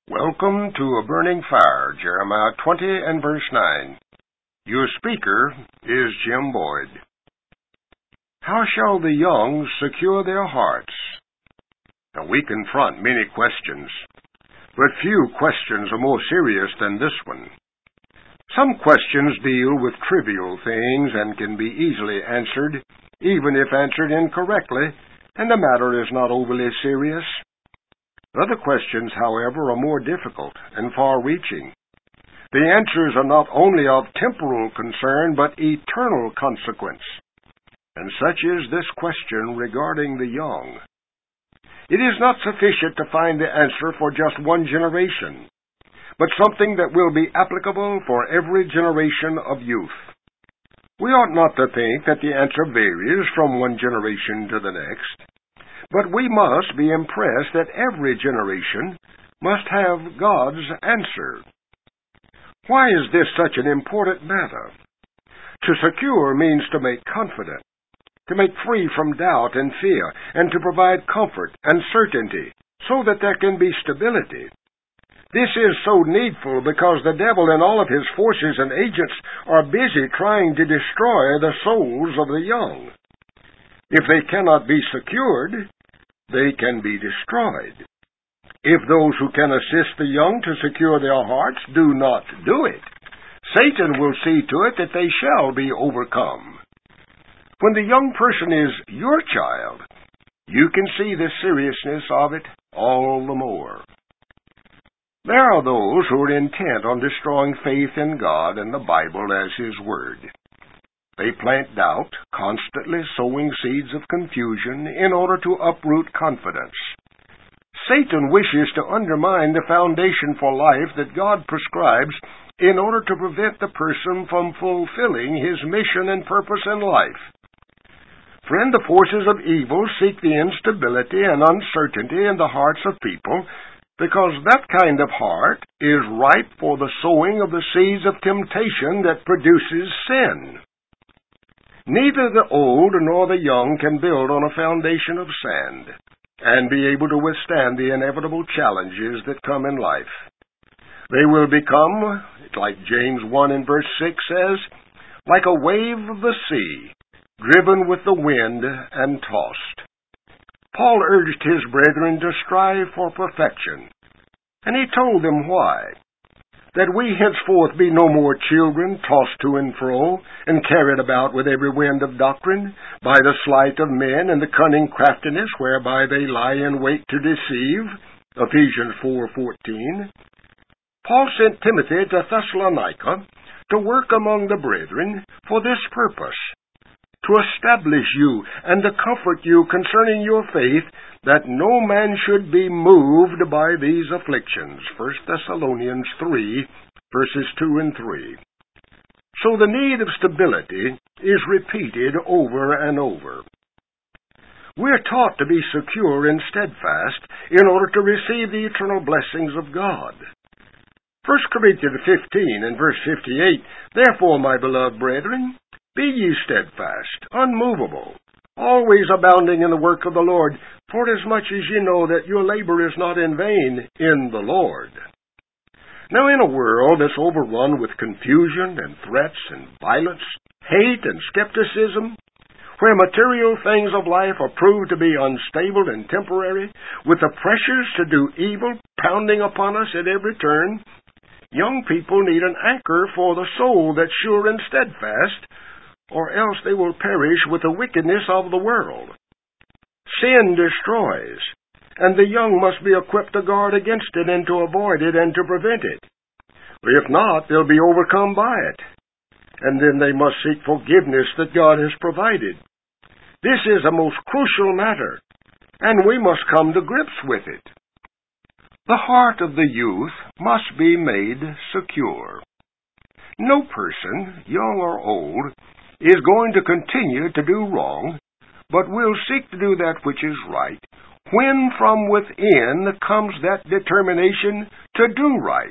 Welcome to A Burning Fire, Jeremiah 20 and verse 9. Your speaker is Jim Boyd. How shall the young secure their hearts? Now, we confront many questions, but few questions are more serious than this one. Some questions deal with trivial things and can be easily answered, even if answered incorrectly, and the matter is not overly serious. Other questions, however, are more difficult and far-reaching. The answers are not only of temporal concern, but eternal consequence. And such is this question regarding the young. It is not sufficient to find the answer for just one generation, but something that will be applicable for every generation of youth. We ought not to think that the answer varies from one generation to the next, but we must be impressed that every generation must have God's answer. Why is this such an important matter? To secure means to make confident, to make free from doubt and fear, and to provide comfort and certainty, so that there can be stability. This is so needful because the devil and all of his forces and agents are busy trying to destroy the souls of the young. If they cannot be secured, they can be destroyed. If those who can assist the young to secure their hearts do not do it, Satan will see to it that they shall be overcome. When the young person is your child, you can see the seriousness of it all the more. There are those who are intent on destroying faith in God and the Bible as His Word. They plant doubt, constantly sowing seeds of confusion in order to uproot confidence. Satan wishes to undermine the foundation for life that God prescribes in order to prevent the person from fulfilling his mission and purpose in life. Friend, the forces of evil seek the instability and uncertainty in the hearts of people because that kind of heart is ripe for the sowing of the seeds of temptation that produces sin. Neither the old nor the young can build on a foundation of sand and be able to withstand the inevitable challenges that come in life. They will become, like James 1 and verse 6 says, like a wave of the sea, driven with the wind and tossed. Paul urged his brethren to strive for perfection, and he told them why. That we henceforth be no more children tossed to and fro, and carried about with every wind of doctrine, by the sleight of men and the cunning craftiness whereby they lie in wait to deceive. Ephesians 4:14. Paul sent Timothy to Thessalonica to work among the brethren for this purpose, to establish you and to comfort you concerning your faith, that no man should be moved by these afflictions. 1 Thessalonians 3, verses 2 and 3. So the need of stability is repeated over and over. We're taught to be secure and steadfast in order to receive the eternal blessings of God. 1 Corinthians 15 and verse 58, Therefore, my beloved brethren, be ye steadfast, unmovable, always abounding in the work of the Lord, forasmuch as ye know that your labor is not in vain in the Lord. Now, in a world that's overrun with confusion and threats and violence, hate and skepticism, where material things of life are proved to be unstable and temporary, with the pressures to do evil pounding upon us at every turn, young people need an anchor for the soul that's sure and steadfast, or else they will perish with the wickedness of the world. Sin destroys, and the young must be equipped to guard against it and to avoid it and to prevent it. If not, they'll be overcome by it, and then they must seek forgiveness that God has provided. This is a most crucial matter, and we must come to grips with it. The heart of the youth must be made secure. No person, young or old, is going to continue to do wrong, but will seek to do that which is right, when from within comes that determination to do right.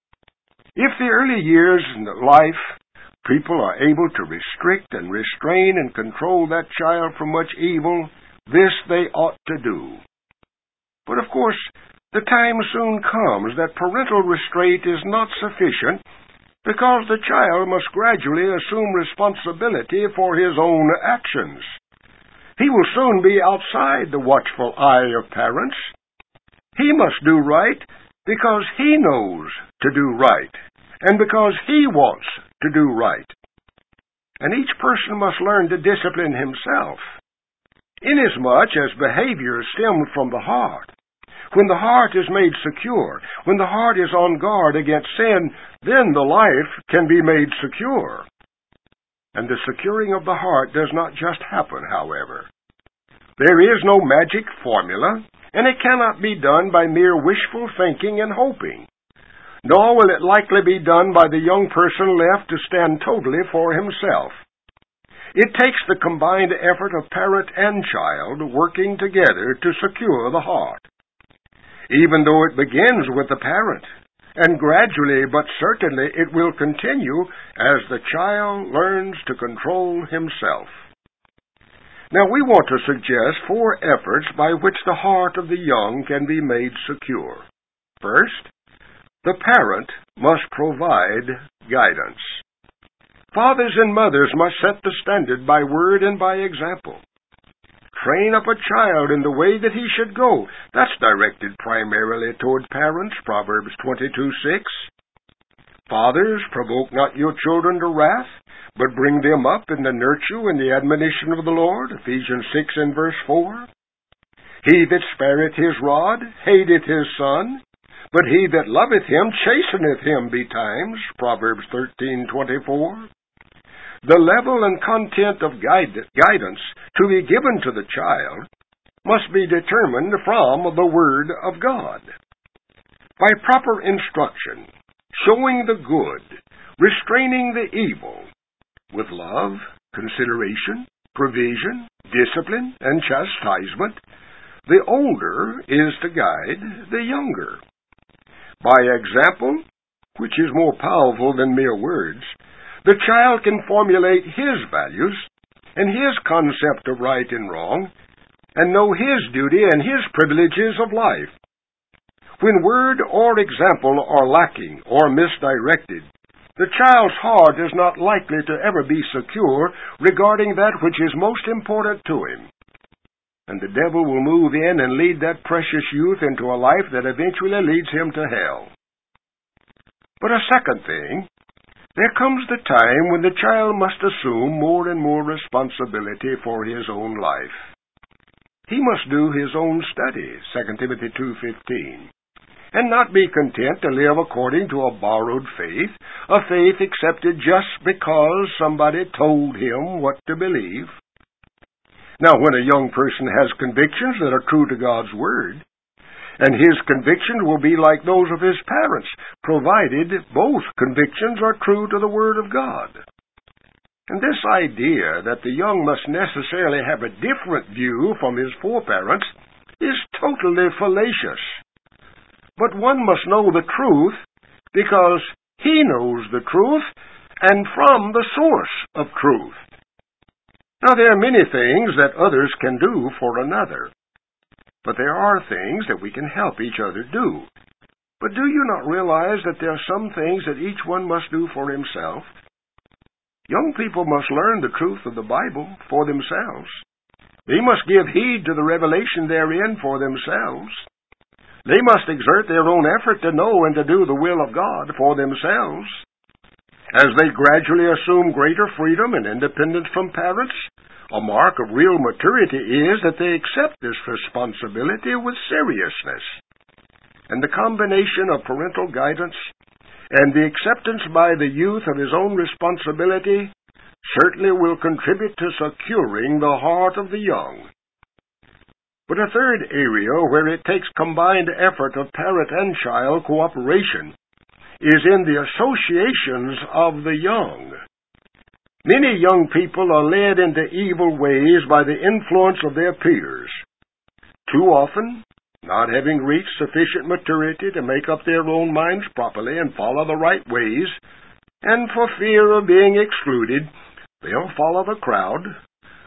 If the early years in life people are able to restrict and restrain and control that child from much evil, this they ought to do. But of course, The time soon comes that parental restraint is not sufficient because the child must gradually assume responsibility for his own actions. He will soon be outside the watchful eye of parents. He must do right because he knows to do right, and because he wants to do right. And each person must learn to discipline himself, inasmuch as behavior stems from the heart. When the heart is made secure, when the heart is on guard against sin, then the life can be made secure. And the securing of the heart does not just happen, however. There is no magic formula, and it cannot be done by mere wishful thinking and hoping. Nor will it likely be done by the young person left to stand totally for himself. It takes the combined effort of parent and child working together to secure the heart. Even though it begins with the parent, and gradually but certainly it will continue as the child learns to control himself. Now we want to suggest 4 efforts by which the heart of the young can be made secure. First, the parent must provide guidance. Fathers and mothers must set the standard by word and by example. Train up a child in the way that he should go. That's directed primarily toward parents, Proverbs 22:6. Fathers, provoke not your children to wrath, but bring them up in the nurture and the admonition of the Lord, Ephesians 6 and verse 4. He that spareth his rod hateth his son, but he that loveth him chasteneth him betimes, Proverbs 13:24. The level and content of guidance to be given to the child must be determined from the Word of God. By proper instruction, showing the good, restraining the evil, with love, consideration, provision, discipline, and chastisement, the older is to guide the younger. By example, which is more powerful than mere words, the child can formulate his values and his concept of right and wrong, and know his duty and his privileges of life. When word or example are lacking or misdirected, the child's heart is not likely to ever be secure regarding that which is most important to him. And the devil will move in and lead that precious youth into a life that eventually leads him to hell. But a second thing, there comes the time when the child must assume more and more responsibility for his own life. He must do his own study, 2 Timothy 2:15, and not be content to live according to a borrowed faith, a faith accepted just because somebody told him what to believe. Now, when a young person has convictions that are true to God's Word, and his convictions will be like those of his parents, provided both convictions are true to the Word of God. And this idea that the young must necessarily have a different view from his foreparents is totally fallacious. But one must know the truth because he knows the truth and from the source of truth. Now, there are many things that others can do for another. But there are things that we can help each other do. But do you not realize that there are some things that each one must do for himself? Young people must learn the truth of the Bible for themselves. They must give heed to the revelation therein for themselves. They must exert their own effort to know and to do the will of God for themselves. As they gradually assume greater freedom and independence from parents, a mark of real maturity is that they accept this responsibility with seriousness. And the combination of parental guidance and the acceptance by the youth of his own responsibility certainly will contribute to securing the heart of the young. But a third area where it takes combined effort of parent and child cooperation is in the associations of the young. Many young people are led into evil ways by the influence of their peers. Too often, not having reached sufficient maturity to make up their own minds properly and follow the right ways, and for fear of being excluded, they'll follow the crowd,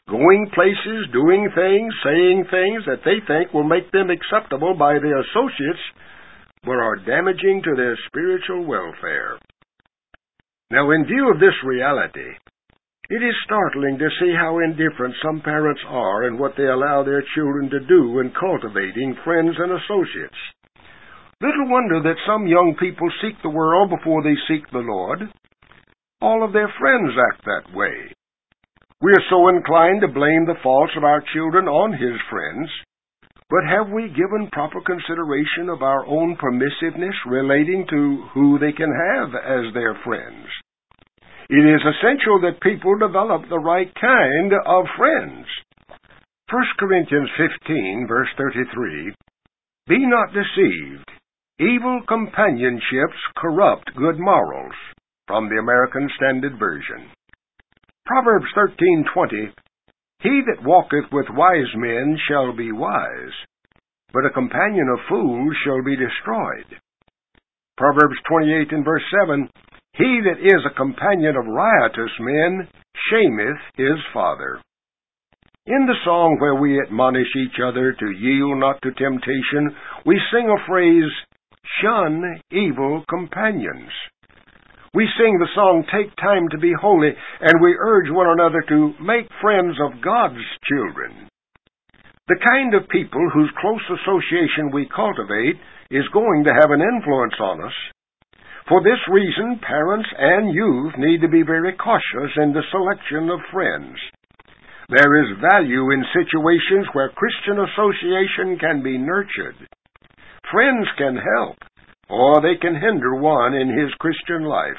going places, doing things, saying things that they think will make them acceptable by their associates, but are damaging to their spiritual welfare. Now, in view of this reality, it is startling to see how indifferent some parents are in what they allow their children to do in cultivating friends and associates. Little wonder that some young people seek the world before they seek the Lord. All of their friends act that way. We are so inclined to blame the faults of our children on his friends, but have we given proper consideration of our own permissiveness relating to who they can have as their friends? It is essential that people develop the right kind of friends. 1 Corinthians 15, verse 33, "Be not deceived. Evil companionships corrupt good morals," from the American Standard Version. Proverbs 13:20, "He that walketh with wise men shall be wise, but a companion of fools shall be destroyed." Proverbs 28 and verse 7, "He that is a companion of riotous men shameth his father." In the song where we admonish each other to yield not to temptation, we sing a phrase, "Shun evil companions." We sing the song, "Take time to be holy," and we urge one another to make friends of God's children. The kind of people whose close association we cultivate is going to have an influence on us. For this reason, parents and youth need to be very cautious in the selection of friends. There is value in situations where Christian association can be nurtured. Friends can help, or they can hinder one in his Christian life.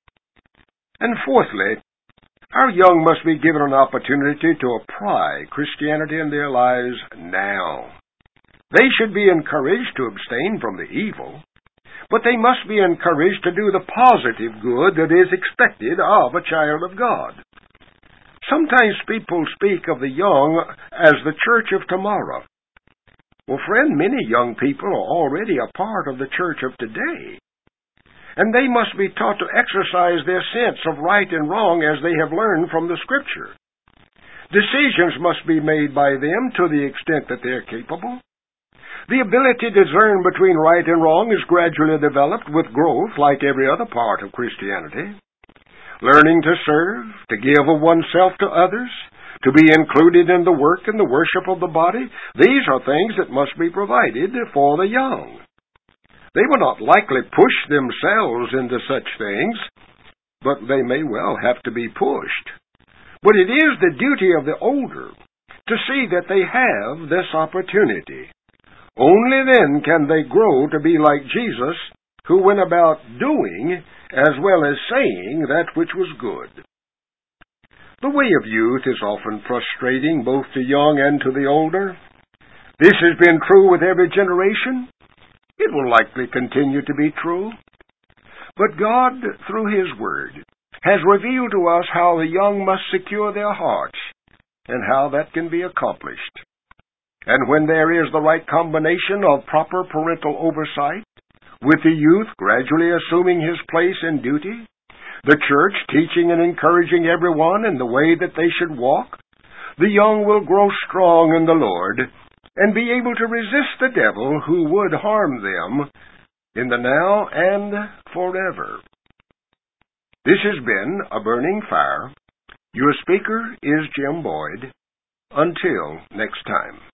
And fourthly, our young must be given an opportunity to apply Christianity in their lives now. They should be encouraged to abstain from the evil, but they must be encouraged to do the positive good that is expected of a child of God. Sometimes people speak of the young as the church of tomorrow. Well, friend, many young people are already a part of the church of today, and they must be taught to exercise their sense of right and wrong as they have learned from the Scripture. Decisions must be made by them to the extent that they are capable. The ability to discern between right and wrong is gradually developed with growth like every other part of Christianity. Learning to serve, to give of oneself to others, to be included in the work and the worship of the body, these are things that must be provided for the young. They will not likely push themselves into such things, but they may well have to be pushed. But it is the duty of the older to see that they have this opportunity. Only then can they grow to be like Jesus, who went about doing as well as saying that which was good. The way of youth is often frustrating both to young and to the older. This has been true with every generation. It will likely continue to be true. But God, through His Word, has revealed to us how the young must secure their hearts and how that can be accomplished. And when there is the right combination of proper parental oversight, with the youth gradually assuming his place and duty, the church teaching and encouraging everyone in the way that they should walk, the young will grow strong in the Lord and be able to resist the devil who would harm them in the now and forever. This has been A Burning Fire. Your speaker is Jim Boyd. Until next time.